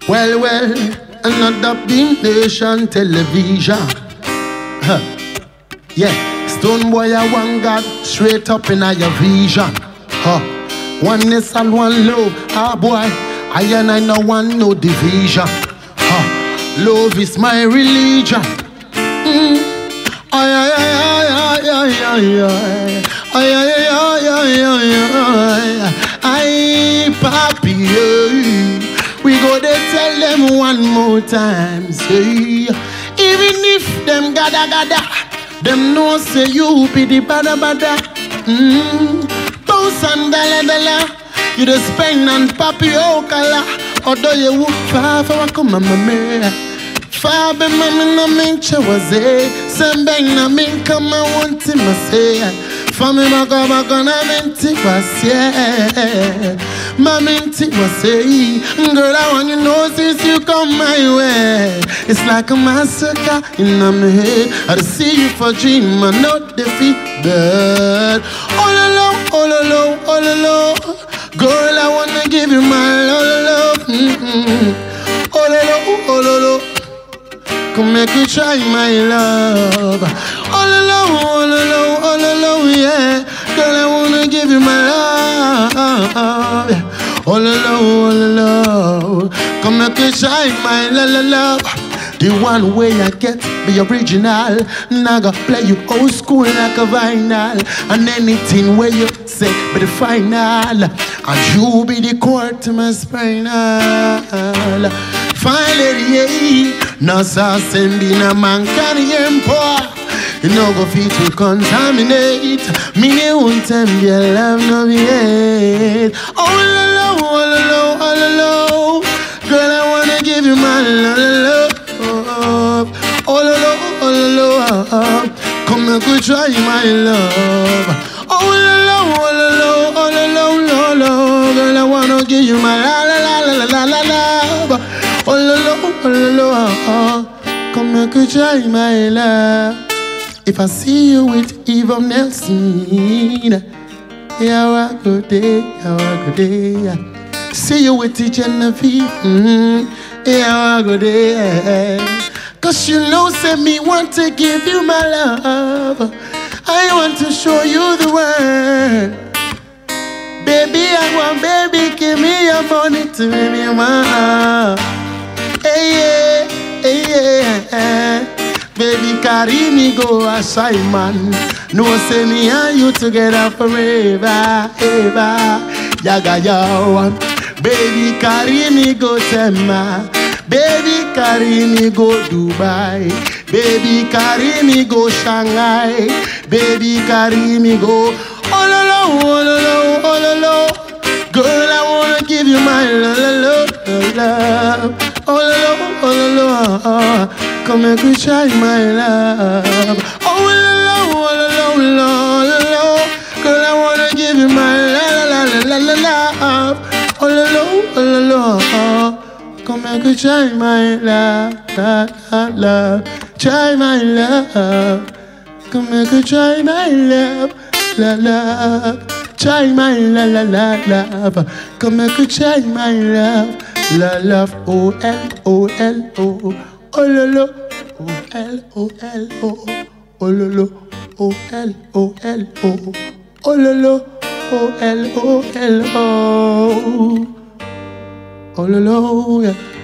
Well, another Beam Nation television. Huh. Yeah, Stone Boy, I want God straight up in your vision. Huh. Oneness and one love. Ah boy, I and I no want no division. Huh. Love is my religion. Ay, ay, ay, ay, ay, ay, ay. Ay, ay, ay, ay, ay, ay, ay. Ay, papi, ay. We go there tell them one more time, say. Even if them gada, them know say you be the bada. Bounce and dala. You the spend and papi okala. Although you would far for a come mama. Far be mama na mincha was a. Sembeng na min come I want him to say. Family back na minti was yeah. My minty was say, girl, I want you to know since you come my way. It's like a massacre in my head. I see you for dream, I not defeated. All alone. Girl, I wanna give you my love. All alone. Come make you try my love. All alone, yeah. Girl, I wanna give you my love. All alone. Come make you try my love. The one way I get the original. Naga play you old school like a vinyl. And anything where you say be the final. And you be the core to my spinal. Finally, yeah. No sauce and in a man can hear poor. You know go fit to contaminate. Me ne won't tell me your love no be hate. All alone. Girl, I wanna give you my love. All alone. Come and go try my love. All alone. Girl, I wanna give you my love. All alone. Come and go try my love. If I see you with Eva Nelson, yeah, I go there. See you with Genevieve, yeah, I go there. Cause you know, say me want to give you my love. I want to show you the world. Baby, baby, give me your money to make me my. Hey, yeah. Baby, carry me go a shy man. No say me and you together forever, ever. Yaga yo. Baby, carry me go Tema. Baby, carry me go Dubai. Baby, carry me go Shanghai. Baby, carry me go all alone. Girl, I wanna give you my love. All alone. Come and go try my love. All alone. Girl, I wanna give you my love. All alone. Come and go try my love. Try my love. Come and go try my love. Try my love. Come and go try my love. Love. O-L-O. Ololo, O-L-O-L-O. Ololo, O-L-O-L-O. Ololo, O-L-O-L-O. Ololo, yeah.